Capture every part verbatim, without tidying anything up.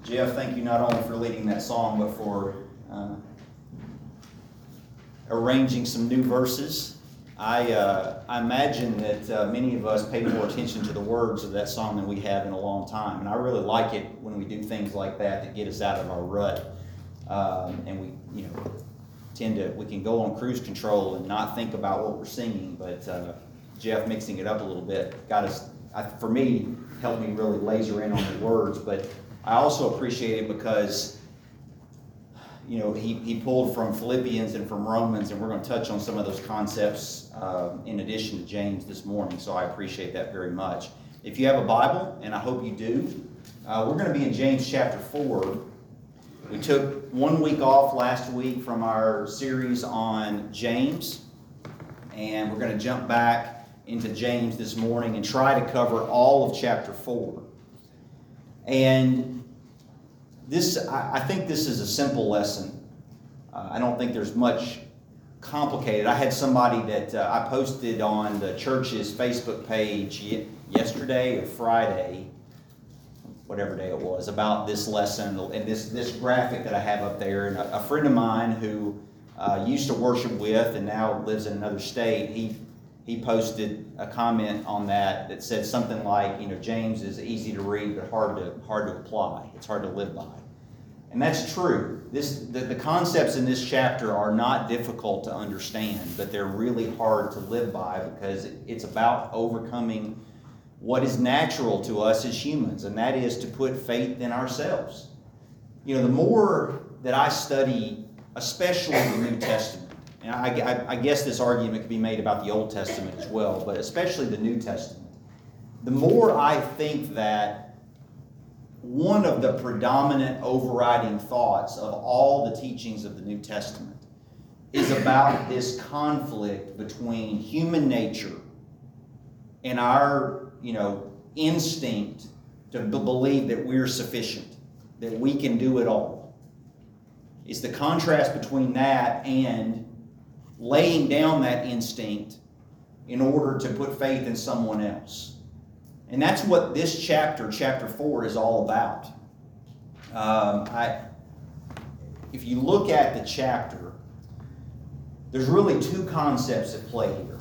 Jeff, thank you not only for leading that song, but for uh, arranging some new verses. I, uh, I imagine that uh, many of us pay more attention to the words of that song than we have in a long time. And I really like it when we do things like that that get us out of our rut. Um, and we, you know, tend to, we can go on cruise control and not think about what we're singing. But uh, Jeff mixing it up a little bit got us, I, for me, helped me really laser in on the words. But I also appreciate it because, you know, he, he pulled from Philippians and from Romans, and we're going to touch on some of those concepts uh, in addition to James this morning, so I appreciate that very much. If you have a Bible, and I hope you do, uh, we're going to be in James chapter four. We took one week off last week from our series on James, and we're going to jump back into James this morning and try to cover all of chapter four. And this, I think this is a simple lesson. Uh, I don't think there's much complicated. I had somebody that uh, I posted on the church's Facebook page yesterday or Friday, whatever day it was, about this lesson and this, this graphic that I have up there. And a, a friend of mine who uh, used to worship with and now lives in another state, he he posted a comment on that that said something like, you know, James is easy to read but hard to hard to apply. It's hard to live by. And that's true. This the, the concepts in this chapter are not difficult to understand, but they're really hard to live by because it's about overcoming what is natural to us as humans, and that is to put faith in ourselves. You know, the more that I study, especially the New Testament, and I, I, I guess this argument could be made about the Old Testament as well, but especially the New Testament, the more I think that one of the predominant overriding thoughts of all the teachings of the New Testament is about this conflict between human nature and our, you know, instinct to b- believe that we're sufficient, that we can do it all. It's the contrast between that and laying down that instinct in order to put faith in someone else. And that's what this chapter, chapter four, is all about. Um, I, if you look at the chapter, there's really two concepts at play here.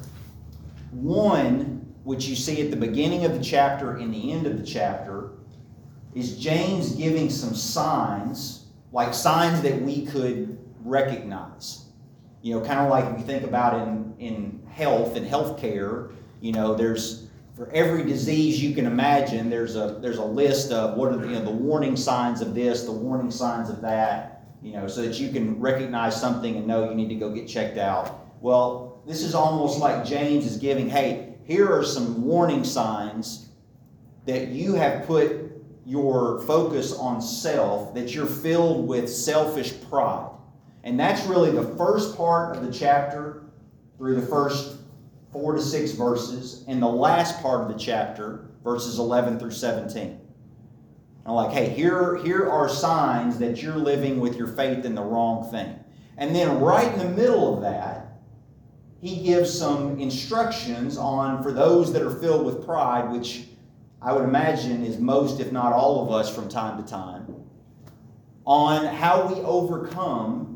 One, which you see at the beginning of the chapter and the end of the chapter, is James giving some signs, like signs that we could recognize. You know, kind of like if you think about in, in health and healthcare, you know, there's, for every disease you can imagine, there's a there's a list of what are the, you know, the warning signs of this, the warning signs of that, you know, so that you can recognize something and know you need to go get checked out. Well, this is almost like James is giving, hey, here are some warning signs that you have put your focus on self, that you're filled with selfish pride. And that's really the first part of the chapter through the first four to six verses, and the last part of the chapter, verses eleven through seventeen. I'm like, hey, here, here are signs that you're living with your faith in the wrong thing. And then right in the middle of that, he gives some instructions on, for those that are filled with pride, which I would imagine is most, if not all of us from time to time, on how we overcome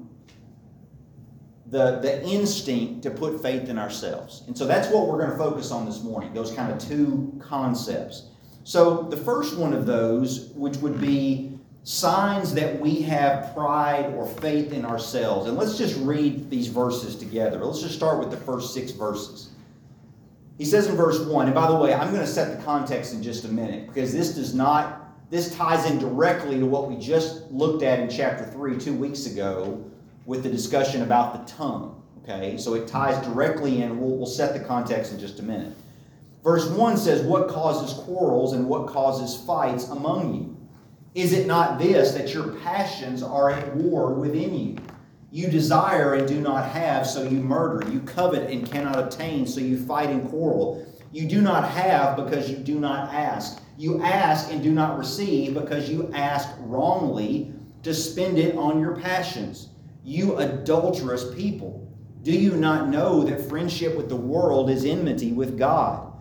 the, the instinct to put faith in ourselves. And so that's what we're going to focus on this morning, those kind of two concepts. So the first one of those, which would be signs that we have pride or faith in ourselves. And let's just read these verses together. Let's just start with the first six verses. He says in verse one, and by the way, I'm going to set the context in just a minute, because this does not, this ties in directly to what we just looked at in chapter three two weeks ago with the discussion about the tongue. Okay, so it ties directly in. We'll, we'll set the context in just a minute. Verse one says, what causes quarrels and what causes fights among you? Is it not this, that your passions are at war within you? You desire and do not have, so you murder. You covet and cannot obtain, so you fight and quarrel. You do not have because you do not ask. You ask and do not receive because you ask wrongly to spend it on your passions. You adulterous people, do you not know that friendship with the world is enmity with God?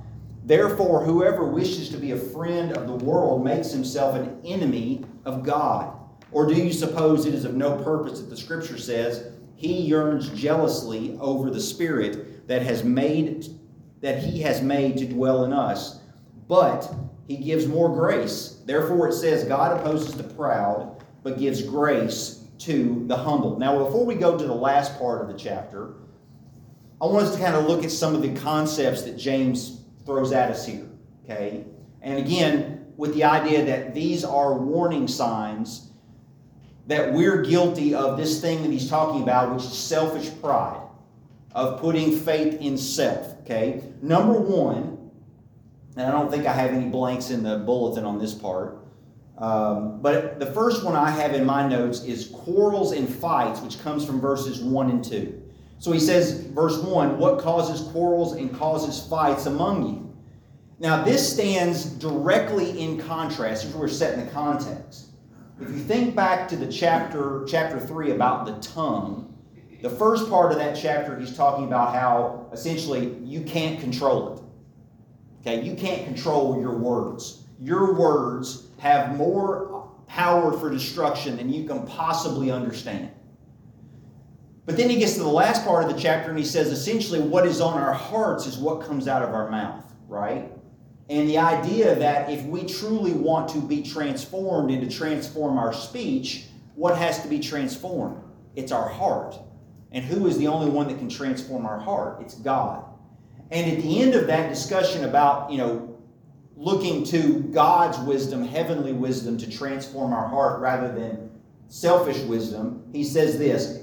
Therefore, whoever wishes to be a friend of the world makes himself an enemy of God. Or do you suppose it is of no purpose that the Scripture says, he yearns jealously over the Spirit that has made that he has made to dwell in us, but he gives more grace. Therefore it says, God opposes the proud, but gives grace to the humble. Now, before we go to the last part of the chapter, I want us to kind of look at some of the concepts that James throws at us here, okay? And again, with the idea that these are warning signs that we're guilty of this thing that he's talking about, which is selfish pride, of putting faith in self, okay? Number one, and I don't think I have any blanks in the bulletin on this part, um, but the first one I have in my notes is quarrels and fights, which comes from verses one and two. So he says, verse one, what causes quarrels and causes fights among you? Now this stands directly in contrast, if we're setting the context. If you think back to the chapter, chapter three about the tongue, the first part of that chapter, he's talking about how essentially you can't control it. Okay, you can't control your words. Your words have more power for destruction than you can possibly understand. But then he gets to the last part of the chapter and he says essentially what is on our hearts is what comes out of our mouth, right? And the idea that if we truly want to be transformed and to transform our speech, what has to be transformed? It's our heart. And who is the only one that can transform our heart? It's God. And at the end of that discussion about, you know, looking to God's wisdom, heavenly wisdom, to transform our heart rather than selfish wisdom, he says this,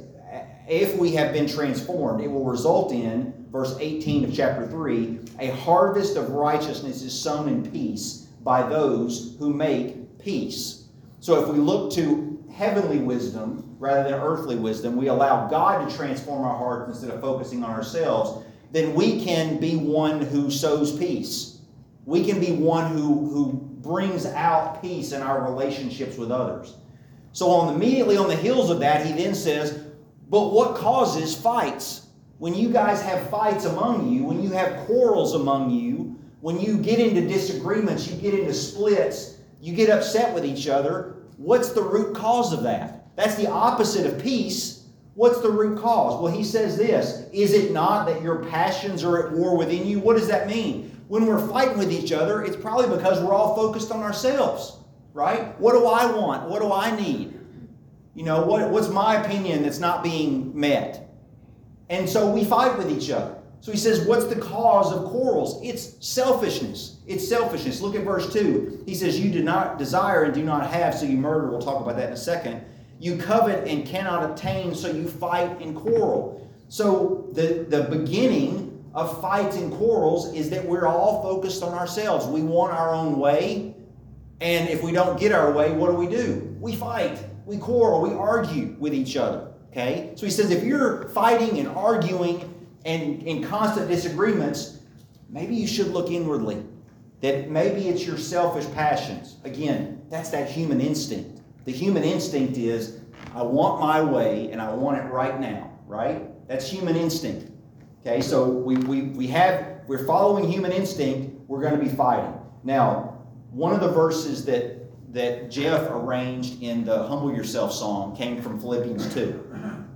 if we have been transformed, it will result in, verse eighteen of chapter three, a harvest of righteousness is sown in peace by those who make peace. So if we look to heavenly wisdom rather than earthly wisdom, we allow God to transform our hearts instead of focusing on ourselves, then we can be one who sows peace. We can be one who, who brings out peace in our relationships with others. So on immediately on the heels of that, he then says, but what causes fights? When you guys have fights among you, when you have quarrels among you, when you get into disagreements, you get into splits, you get upset with each other, what's the root cause of that? That's the opposite of peace. What's the root cause? Well, he says this, is it not that your passions are at war within you? What does that mean? When we're fighting with each other, it's probably because we're all focused on ourselves, right? What do I want? What do I need? You know, what, what's my opinion that's not being met? And so we fight with each other. So he says, what's the cause of quarrels? It's selfishness. It's selfishness. Look at verse two. He says, you do not desire and do not have, so you murder. We'll talk about that in a second. You covet and cannot obtain, so you fight and quarrel. So the, the beginning of fights and quarrels is that we're all focused on ourselves. We want our own way. And if we don't get our way, what do we do? We fight. We quarrel. We argue with each other. Okay? So he says if you're fighting and arguing and in constant disagreements, maybe you should look inwardly. That maybe it's your selfish passions. Again, that's that human instinct. The human instinct is, I want my way and I want it right now. Right? That's human instinct. Okay? So we, we, we have, we're following human instinct. We're going to be fighting. Now, one of the verses that that Jeff arranged in the Humble Yourself song came from Philippians two.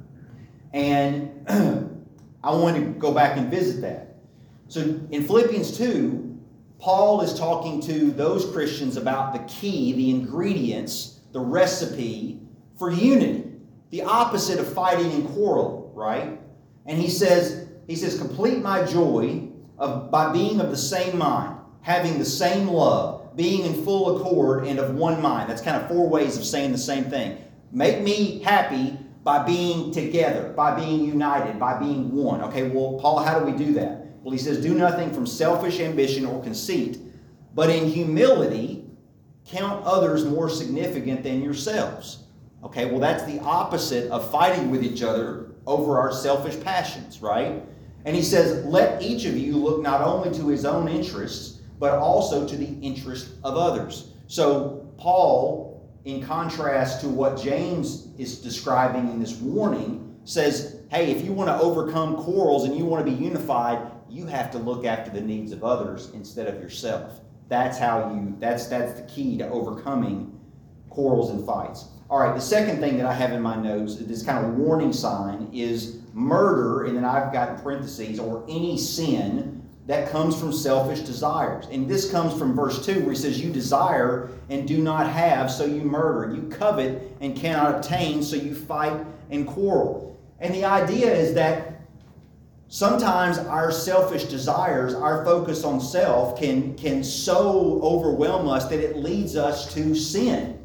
And I want to go back and visit that. So in Philippians two, Paul is talking to those Christians about the key, the ingredients, the recipe for unity. The opposite of fighting and quarreling, right? And he says, he says, complete my joy of, by being of the same mind, having the same love, being in full accord and of one mind. That's kind of four ways of saying the same thing. Make me happy by being together, by being united, by being one. Okay, well, Paul, how do we do that? Well, he says, do nothing from selfish ambition or conceit, but in humility count others more significant than yourselves. Okay, well, that's the opposite of fighting with each other over our selfish passions, right? And he says, let each of you look not only to his own interests, but also to the interest of others. So Paul, in contrast to what James is describing in this warning, says, hey, if you want to overcome quarrels and you want to be unified, you have to look after the needs of others instead of yourself. That's how you, that's, that's the key to overcoming quarrels and fights. All right, the second thing that I have in my notes, this kind of warning sign, is murder, and then I've got in parentheses, or any sin that comes from selfish desires. And this comes from verse two, where he says, you desire and do not have, so you murder. You covet and cannot obtain, so you fight and quarrel. And the idea is that sometimes our selfish desires, our focus on self, can, can so overwhelm us that it leads us to sin.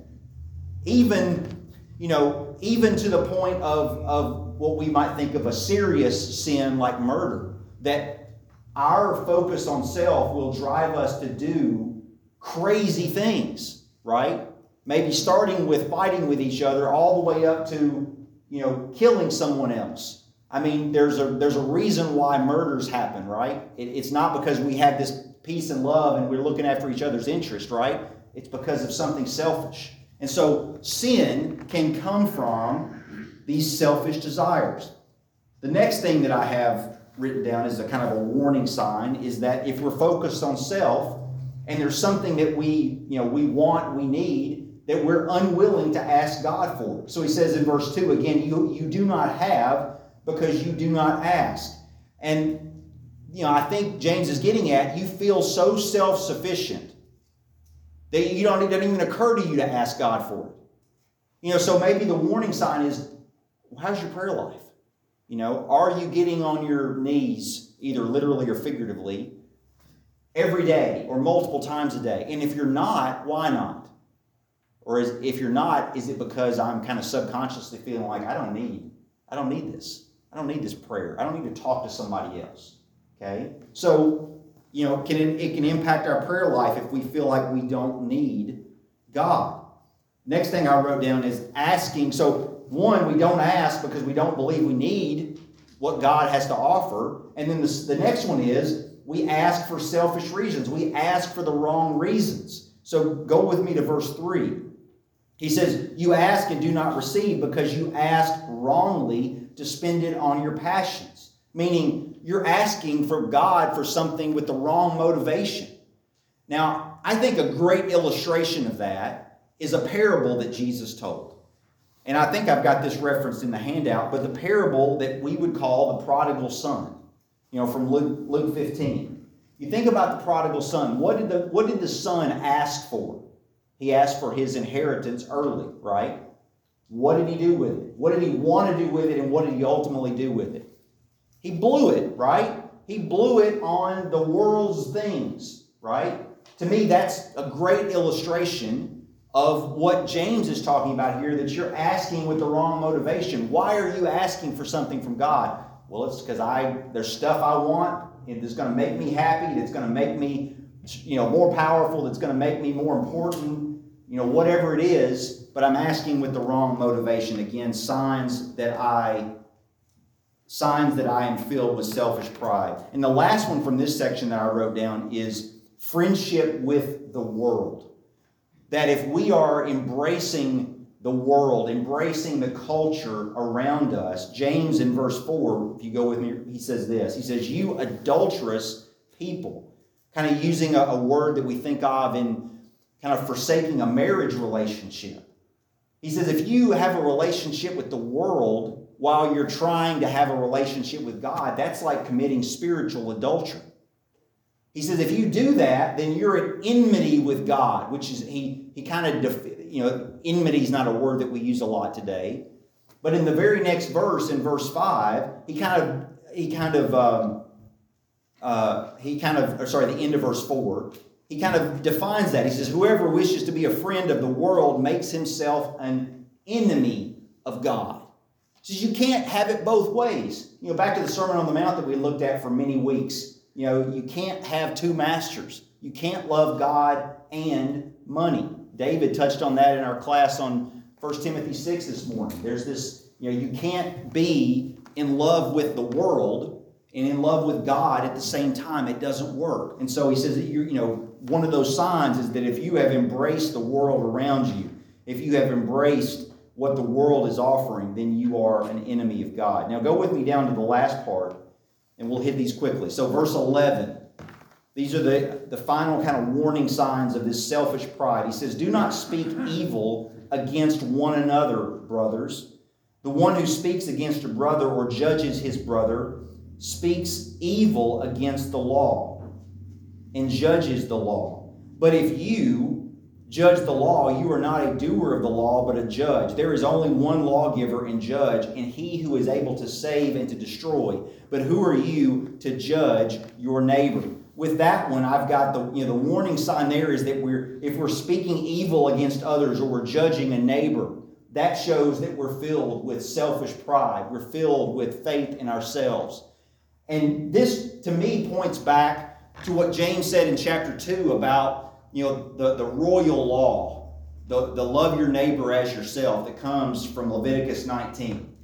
Even, you know, even to the point of, of what we might think of a serious sin like murder, that our focus on self will drive us to do crazy things, right? Maybe starting with fighting with each other all the way up to, you know, killing someone else. I mean, there's a there's a reason why murders happen, right? It, it's not because we have this peace and love and we're looking after each other's interest, right? It's because of something selfish. And so sin can come from these selfish desires. The next thing that I have written down as a kind of a warning sign is that if we're focused on self and there's something that we, you know, we want, we need, that we're unwilling to ask God for. So he says in verse two, again, you, you do not have because you do not ask. And, you know, I think James is getting at, you feel so self-sufficient that you don't, it doesn't even occur to you to ask God for it. You know, so maybe the warning sign is, how's your prayer life? You know, are you getting on your knees, either literally or figuratively, every day or multiple times a day? And if you're not, why not? Or is, if you're not, is it because I'm kind of subconsciously feeling like I don't need, I don't need this. I don't need this prayer. I don't need to talk to somebody else. Okay? So, you know, can it, it can impact our prayer life if we feel like we don't need God. Next thing I wrote down is asking. So, one, we don't ask because we don't believe we need what God has to offer. And then the, the next one is we ask for selfish reasons. We ask for the wrong reasons. So go with me to verse three. He says, you ask and do not receive because you ask wrongly to spend it on your passions. Meaning you're asking for God for something with the wrong motivation. Now, I think a great illustration of that is a parable that Jesus told. And I think I've got this referenced in the handout, but the parable that we would call the prodigal son, you know, from Luke, Luke fifteen. You think about the prodigal son. What did the, what did the son ask for? He asked for his inheritance early, right? What did he do with it? What did he want to do with it, and what did he ultimately do with it? He blew it, right? He blew it on the world's things, right? To me, that's a great illustration of what James is talking about here, that you're asking with the wrong motivation. Why are you asking for something from God? Well, it's because I there's stuff I want that's going to make me happy, that's going to make me, you know, more powerful, that's going to make me more important, you know, whatever it is, but I'm asking with the wrong motivation. Again, signs that I signs that I am filled with selfish pride. And the last one from this section that I wrote down is friendship with the world. That if we are embracing the world, embracing the culture around us, James in verse four, if you go with me, he says this. He says, you adulterous people. Kind of using a, a word that we think of in kind of forsaking a marriage relationship. He says, if you have a relationship with the world while you're trying to have a relationship with God, that's like committing spiritual adultery. He says, if you do that, then you're at enmity with God, which is, he, he kind of, def, you know, enmity is not a word that we use a lot today. But in the very next verse, in verse five, he kind of, he kind of, um, uh, he kind of, or sorry, the end of verse four, he kind of defines that. He says, whoever wishes to be a friend of the world makes himself an enemy of God. He says, you can't have it both ways. You know, back to the Sermon on the Mount that we looked at for many weeks. You know, you can't have two masters. You can't love God and money. David touched on that in our class on First Timothy six this morning. There's this, you know, you can't be in love with the world and in love with God at the same time. It doesn't work. And so he says that, you you know, one of those signs is that if you have embraced the world around you, if you have embraced what the world is offering, then you are an enemy of God. Now go with me down to the last part. And we'll hit these quickly. So verse eleven. These are the, the final kind of warning signs of this selfish pride. He says, do not speak evil against one another, brothers. The one who speaks against a brother or judges his brother speaks evil against the law and judges the law. But if you judge the law, you are not a doer of the law, but a judge. There is only one lawgiver and judge, and he who is able to save and to destroy. But who are you to judge your neighbor? With that one, I've got the, you know, the warning sign there is that we're if we're speaking evil against others or we're judging a neighbor, that shows that we're filled with selfish pride. We're filled with faith in ourselves. And this, to me, points back to what James said in chapter two about, you know, the, the royal law, the, the love your neighbor as yourself that comes from Leviticus nineteen.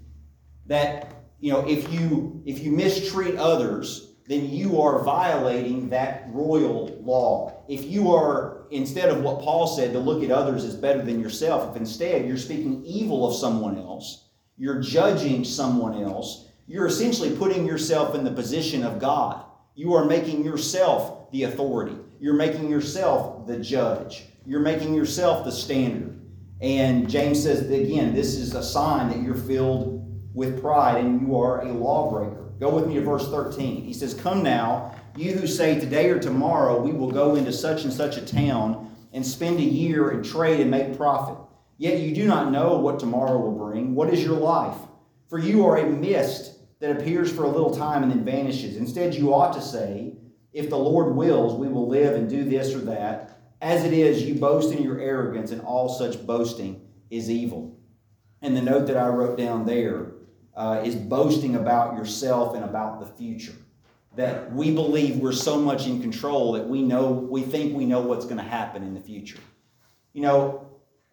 That, you know, if you if you mistreat others, then you are violating that royal law. If you are, instead of what Paul said, to look at others as better than yourself, if instead you're speaking evil of someone else, you're judging someone else, you're essentially putting yourself in the position of God. You are making yourself the authority. You're making yourself the judge. You're making yourself the standard. And James says, that, again, this is a sign that you're filled with pride and you are a lawbreaker. Go with me to verse thirteen. He says, come now, you who say today or tomorrow we will go into such and such a town and spend a year and trade and make profit. Yet you do not know what tomorrow will bring. What is your life? For you are a mist that appears for a little time and then vanishes. Instead, you ought to say, if the Lord wills, we will live and do this or that. As it is, you boast in your arrogance, and all such boasting is evil. And the note that I wrote down there uh, is boasting about yourself and about the future. That we believe we're so much in control that we know, we think we know what's going to happen in the future. You know,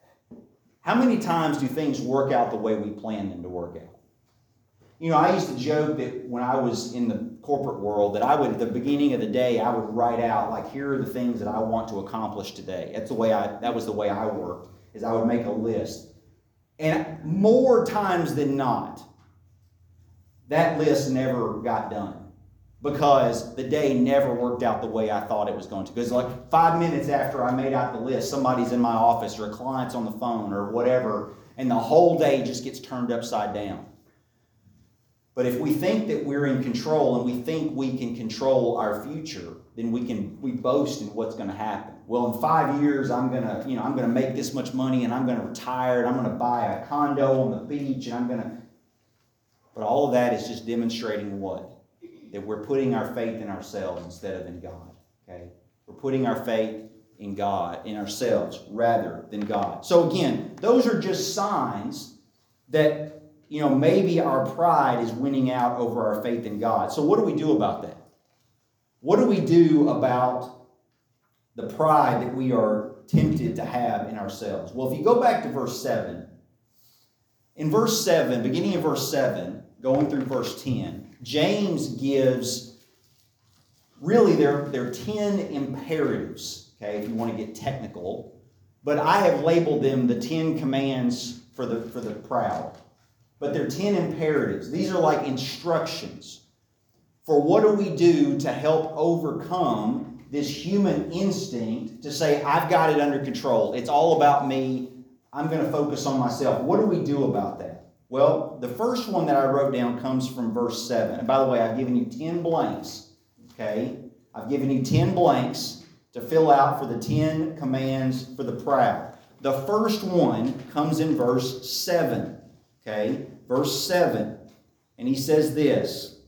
how many times do things work out the way we plan them to work out? You know, I used to joke that when I was in the corporate world that I would, at the beginning of the day, I would write out, like, here are the things that I want to accomplish today. That's the way I, that was the way I worked, is I would make a list. And more times than not, that list never got done because the day never worked out the way I thought it was going to. Because like five minutes after I made out the list, somebody's in my office or a client's on the phone or whatever, and the whole day just gets turned upside down. But if we think that we're in control and we think we can control our future, then we can we boast in what's going to happen. Well, in five years, I'm gonna, you know, I'm gonna make this much money, and I'm gonna retire, and I'm gonna buy a condo on the beach, and I'm gonna. But all of that is just demonstrating what? That we're putting our faith in ourselves instead of in God. Okay, we're putting our faith in God, in ourselves, rather than God. So again, those are just signs that, you know, maybe our pride is winning out over our faith in God. So what do we do about that? What do we do about the pride that we are tempted to have in ourselves? Well, if you go back to verse seven, in verse seven, beginning in verse seven, going through verse ten, James gives really their, their ten imperatives, okay, if you want to get technical. But I have labeled them the ten commands for the, for the proud. But they're ten imperatives. These are like instructions for what do we do to help overcome this human instinct to say, I've got it under control. It's all about me. I'm going to focus on myself. What do we do about that? Well, the first one that I wrote down comes from verse seven. And by the way, I've given you ten blanks. Okay? I've given you ten blanks to fill out for the ten commands for the proud. The first one comes in verse seven. Okay, verse seven, and he says this.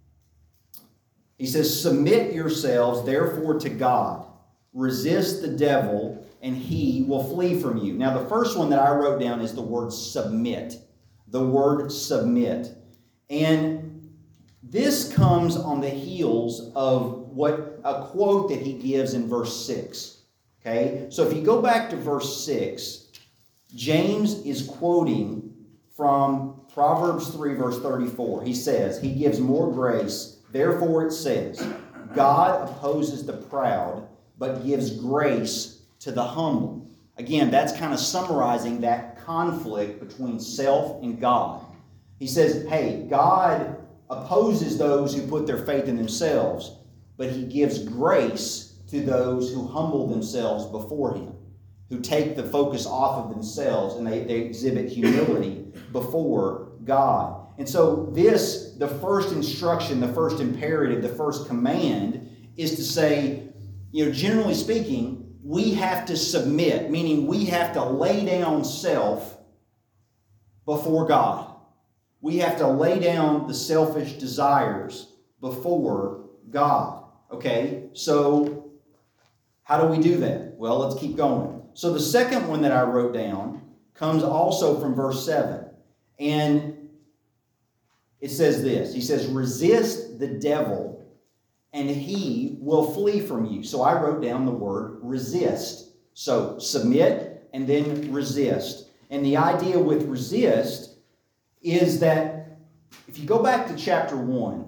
He says, submit yourselves therefore to God. Resist the devil, and he will flee from you. Now, the first one that I wrote down is the word submit. The word submit. And this comes on the heels of what a quote that he gives in verse six. Okay, so if you go back to verse six, James is quoting from Proverbs three, verse thirty-four. He says, he gives more grace. Therefore it says, God opposes the proud, but gives grace to the humble. Again, that's kind of summarizing that conflict between self and God. He says, hey, God opposes those who put their faith in themselves, but he gives grace to those who humble themselves before him, who take the focus off of themselves and they, they exhibit humility before God. And so this, the first instruction, the first imperative, the first command is to say, you know, generally speaking, we have to submit, meaning we have to lay down self before God. We have to lay down the selfish desires before God. Okay, so how do we do that? Well, let's keep going. So the second one that I wrote down comes also from verse seven. And it says this. He says, resist the devil and he will flee from you. So I wrote down the word resist. So submit and then resist. And the idea with resist is that if you go back to chapter one,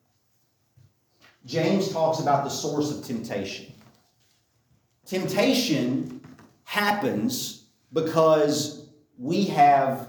James talks about the source of temptation. Temptation happens because we have,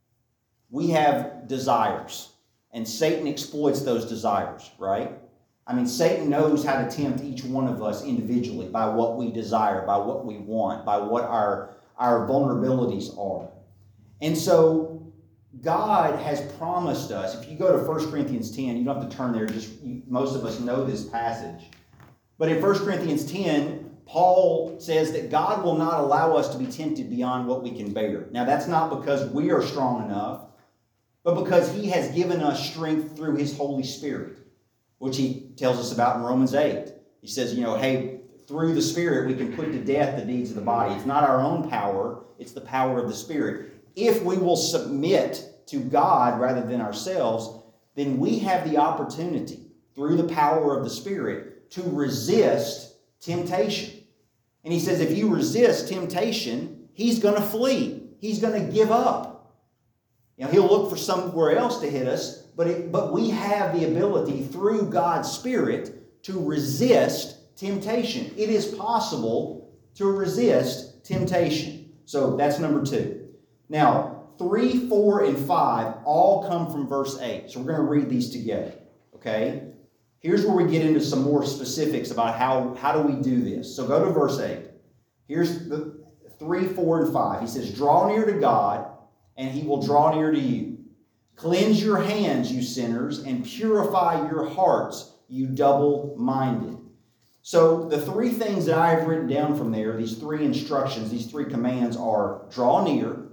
we have desires. And Satan exploits those desires, right? I mean, Satan knows how to tempt each one of us individually by what we desire, by what we want, by what our, our vulnerabilities are. And so God has promised us, if you go to First Corinthians ten, you don't have to turn there, just you, most of us know this passage. But in First Corinthians ten, Paul says that God will not allow us to be tempted beyond what we can bear. Now, that's not because we are strong enough, but because he has given us strength through his Holy Spirit, which he tells us about in Romans eight. He says, you know, hey, through the Spirit we can put to death the deeds of the body. It's not our own power, it's the power of the Spirit. If we will submit to God rather than ourselves, then we have the opportunity, through the power of the Spirit, to resist temptation. And he says if you resist temptation, he's going to flee. He's going to give up. You know, he'll look for somewhere else to hit us, but it, but we have the ability through God's Spirit to resist temptation. It is possible to resist temptation. So that's number two. Now, three, four, and five all come from verse eight. So we're going to read these together. Okay? Here's where we get into some more specifics about how, how do we do this. So go to verse eight. Here's the three, four, and five. He says, draw near to God, and he will draw near to you. Cleanse your hands, you sinners, and purify your hearts, you double-minded. So the three things that I have written down from there, these three instructions, these three commands are draw near,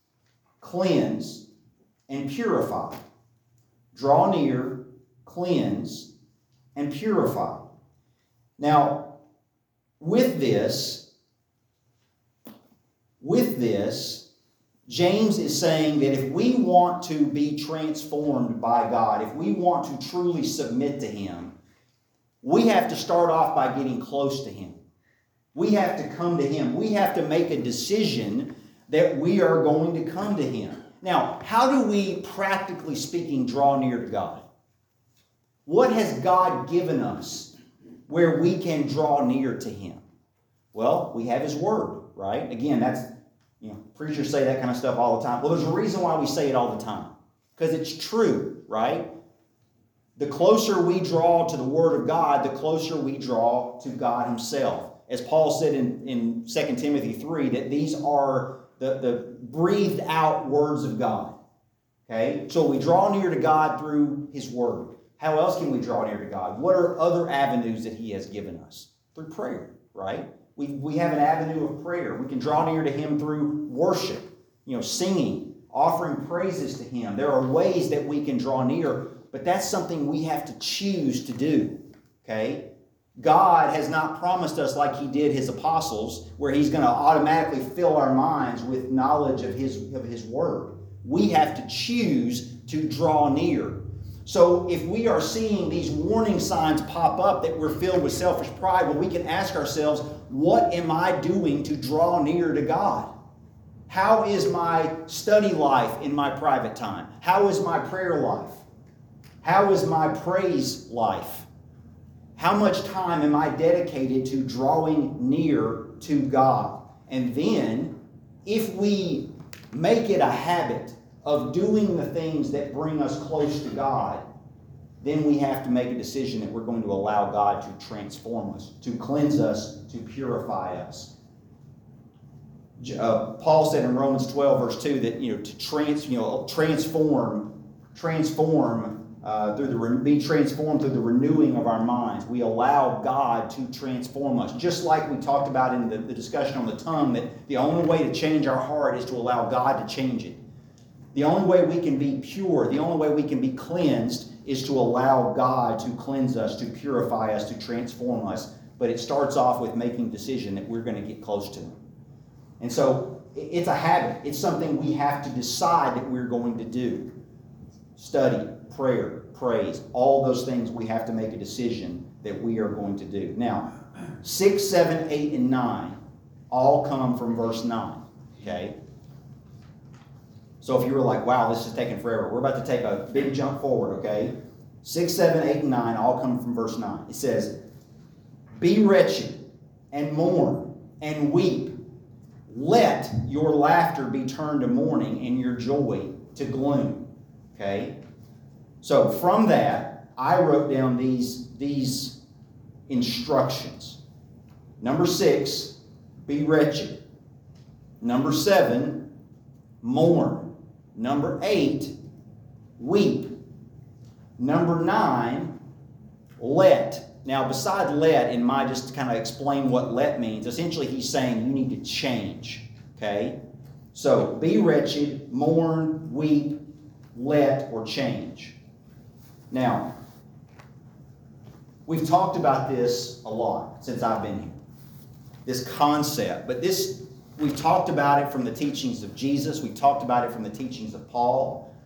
cleanse, and purify. Draw near, cleanse, and purify. Now, with this, with this, James is saying that if we want to be transformed by God, if we want to truly submit to him, we have to start off by getting close to him. We have to come to him. We have to make a decision that we are going to come to him. Now, how do we, practically speaking, draw near to God? What has God given us where we can draw near to him? Well, we have his word, right? Again, that's, you know, preachers say that kind of stuff all the time. Well, there's a reason why we say it all the time. Because it's true, right? The closer we draw to the word of God, the closer we draw to God himself. As Paul said in, in Second Timothy three, that these are the, the breathed out words of God. Okay? So we draw near to God through his word. How else can we draw near to God? What are other avenues that he has given us? Through prayer, right? We, we have an avenue of prayer. We can draw near to him through worship, you know, singing, offering praises to him. There are ways that we can draw near, but that's something we have to choose to do, okay? God has not promised us like he did his apostles, where he's going to automatically fill our minds with knowledge of his, of his word. We have to choose to draw near. So if we are seeing these warning signs pop up that we're filled with selfish pride, well, we can ask ourselves, what am I doing to draw near to God? How is my study life in my private time? How is my prayer life? How is my praise life? How much time am I dedicated to drawing near to God? And then, if we make it a habit of doing the things that bring us close to God, then we have to make a decision that we're going to allow God to transform us, to cleanse us, to purify us. Uh, Paul said in Romans twelve, verse two, that you know to trans, you know, transform, transform uh, through the be transformed through the renewing of our minds. We allow God to transform us, just like we talked about in the, the discussion on the tongue. That the only way to change our heart is to allow God to change it. The only way we can be pure, the only way we can be cleansed, is to allow God to cleanse us, to purify us, to transform us. But it starts off with making a decision that we're going to get close to Him. And so it's a habit. It's something we have to decide that we're going to do. Study, prayer, praise, all those things we have to make a decision that we are going to do. Now, six, seven, eight, and nine all come from verse nine. Okay? So if you were like, wow, this is taking forever, we're about to take a big jump forward, okay? six, seven, eight, and nine all come from verse nine. It says, "Be wretched, and mourn, and weep. Let your laughter be turned to mourning, and your joy to gloom." Okay? So from that, I wrote down these, these instructions. Number six, be wretched. Number seven, mourn. Number eight, weep. Number nine, let. Now, beside let, in my just to kind of explain what let means, essentially he's saying you need to change. Okay? So, be wretched, mourn, weep, let, or change. Now, we've talked about this a lot since I've been here. This concept. But this, we've talked about it from the teachings of Jesus. We've talked about it from the teachings of Paul.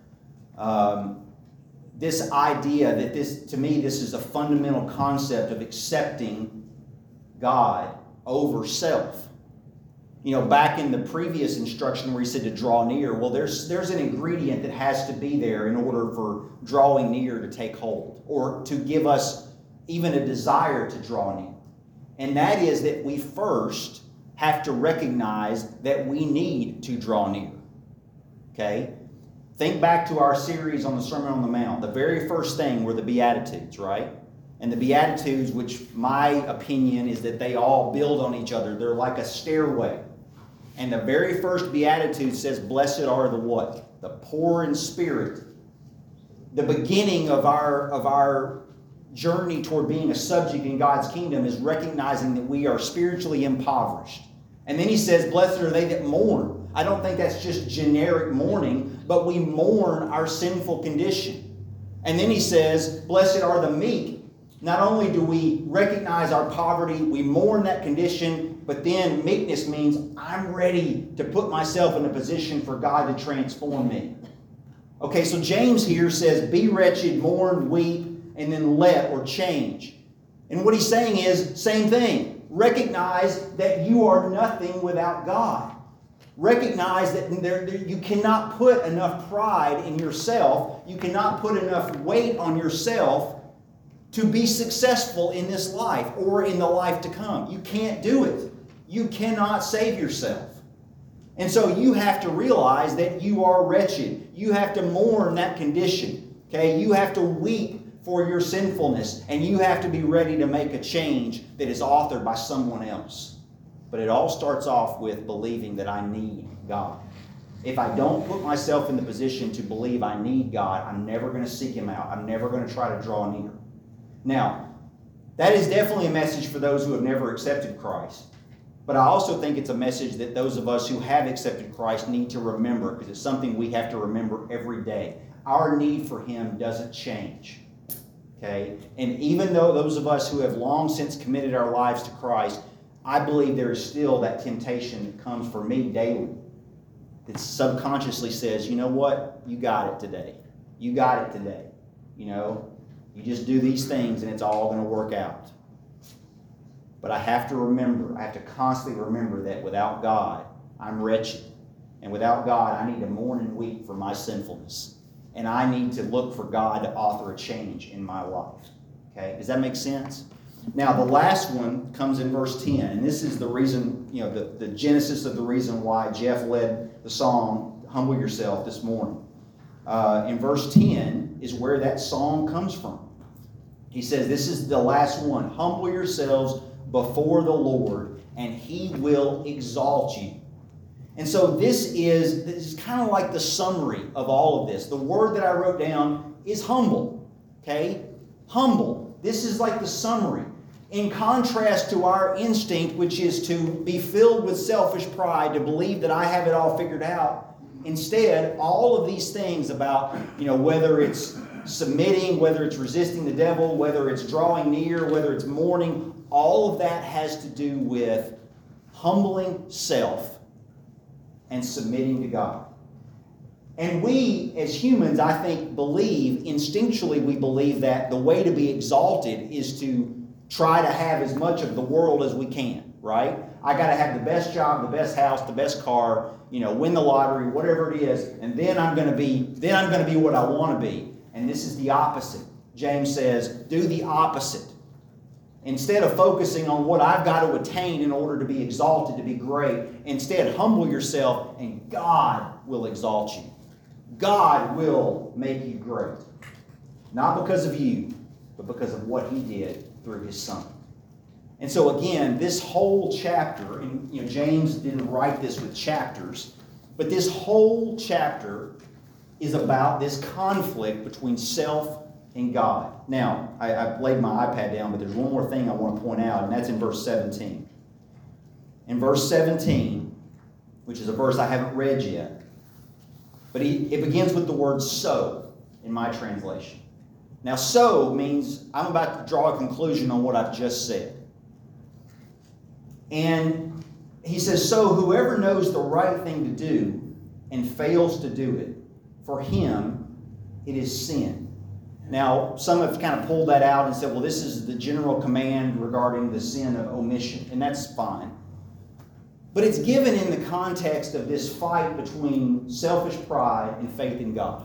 Um, this idea that this, to me, this is a fundamental concept of accepting God over self. You know, back in the previous instruction where he said to draw near, well, there's, there's an ingredient that has to be there in order for drawing near to take hold, or to give us even a desire to draw near. And that is that we first have to recognize that we need to draw near. Okay? Think back to our series on the Sermon on the Mount. The very first thing were the Beatitudes, right? And the Beatitudes, which my opinion is that they all build on each other. They're like a stairway. And the very first Beatitude says, blessed are the what? The poor in spirit. The beginning of our, of our journey toward being a subject in God's kingdom is recognizing that we are spiritually impoverished. And then he says, blessed are they that mourn. I don't think that's just generic mourning, but we mourn our sinful condition. And then he says, blessed are the meek. Not only do we recognize our poverty, we mourn that condition, but then meekness means I'm ready to put myself in a position for God to transform me. Okay, so James here says, be wretched, mourn, weep, and then let or change. And what he's saying is, same thing. Recognize that you are nothing without God. Recognize that there, there, you cannot put enough pride in yourself. You cannot put enough weight on yourself to be successful in this life or in the life to come. You can't do it. You cannot save yourself. And so you have to realize that you are wretched. You have to mourn that condition. Okay? You have to weep for your sinfulness, and you have to be ready to make a change that is authored by someone else. But it all starts off with believing that I need God. If I don't put myself in the position to believe I need God, I'm never going to seek Him out. I'm never going to try to draw near. Now, that is definitely a message for those who have never accepted Christ. But I also think it's a message that those of us who have accepted Christ need to remember, because it's something we have to remember every day. Our need for Him doesn't change. Okay? And even though those of us who have long since committed our lives to Christ, I believe there is still that temptation that comes for me daily that subconsciously says, you know what? You got it today. You got it today. You know? You just do these things and it's all going to work out. But I have to remember, I have to constantly remember that without God, I'm wretched. And without God, I need to mourn and weep for my sinfulness. And I need to look for God to author a change in my life. Okay? Does that make sense? Now, the last one comes in verse ten. And this is the reason, you know, the, the genesis of the reason why Jeff led the song, Humble Yourself, this morning. Uh, in verse ten is where that song comes from. He says, this is the last one. Humble yourselves before the Lord, and He will exalt you. And so this is, this is kind of like the summary of all of this. The word that I wrote down is humble. Okay? Humble. This is like the summary. In contrast to our instinct, which is to be filled with selfish pride, to believe that I have it all figured out. Instead, all of these things about, you know, whether it's submitting, whether it's resisting the devil, whether it's drawing near, whether it's mourning, all of that has to do with humbling self and submitting to God. And we, as humans, I think, believe, instinctually we believe that the way to be exalted is to try to have as much of the world as we can, right? I got to have the best job, the best house, the best car, you know, win the lottery, whatever it is, and then I'm going to be, then I'm going to be what I want to be. And this is the opposite. James says, do the opposite. Instead of focusing on what I've got to attain in order to be exalted, to be great, instead humble yourself and God will exalt you. God will make you great. Not because of you, but because of what He did through His Son. And so again, this whole chapter, and you know, James didn't write this with chapters, but this whole chapter is about this conflict between self and God. Now, I, I laid my iPad down, but there's one more thing I want to point out, and that's in verse seventeen. In verse seventeen, which is a verse I haven't read yet, but he, it begins with the word so in my translation. Now, so means I'm about to draw a conclusion on what I've just said. And he says, so whoever knows the right thing to do and fails to do it, for him it is sin. Now, some have kind of pulled that out and said, well, this is the general command regarding the sin of omission, and that's fine. But it's given in the context of this fight between selfish pride and faith in God.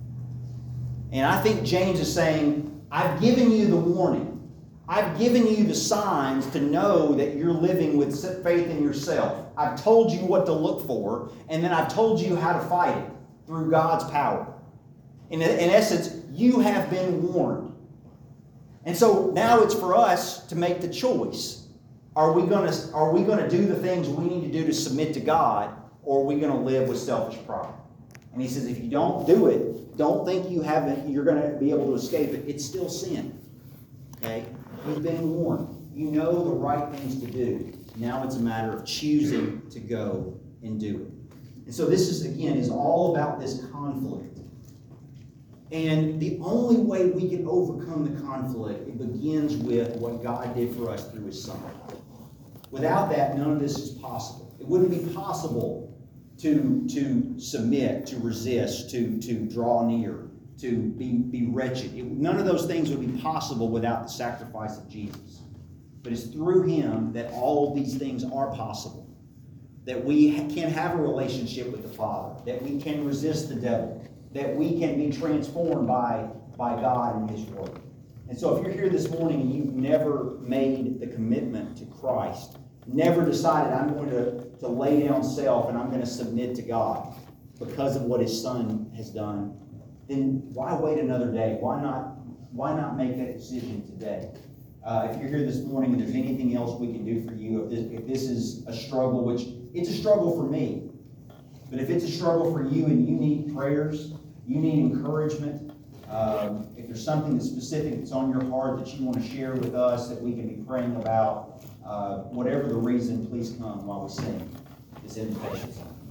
And I think James is saying, I've given you the warning. I've given you the signs to know that you're living with faith in yourself. I've told you what to look for, and then I've told you how to fight it through God's power. In, in essence, you have been warned. And so now it's for us to make the choice. Are we going to, are we going to do the things we need to do to submit to God, or are we going to live with selfish pride? And he says, if you don't do it, don't think you haven't, you're going to be able to escape it. It's still sin. Okay? You've been warned. You know the right things to do. Now it's a matter of choosing to go and do it. And so this is, again, is all about this conflict. And the only way we can overcome the conflict, it begins with what God did for us through His Son. Without that, none of this is possible. It wouldn't be possible to, to submit, to resist, to, to draw near, to be, be wretched. It, none of those things would be possible without the sacrifice of Jesus. But it's through Him that all of these things are possible. That we can have a relationship with the Father. That we can resist the devil. That we can be transformed by, by God and His Word. And so if you're here this morning and you've never made the commitment to Christ, never decided I'm going to, to lay down self and I'm going to submit to God because of what His Son has done, then why wait another day? Why not, why not make that decision today? Uh, if you're here this morning and there's anything else we can do for you, if this, if this is a struggle, which it's a struggle for me, but if it's a struggle for you and you need prayers, you need encouragement, um, if there's something that's specific that's on your heart that you want to share with us that we can be praying about, uh, whatever the reason, please come while we sing this invitation song.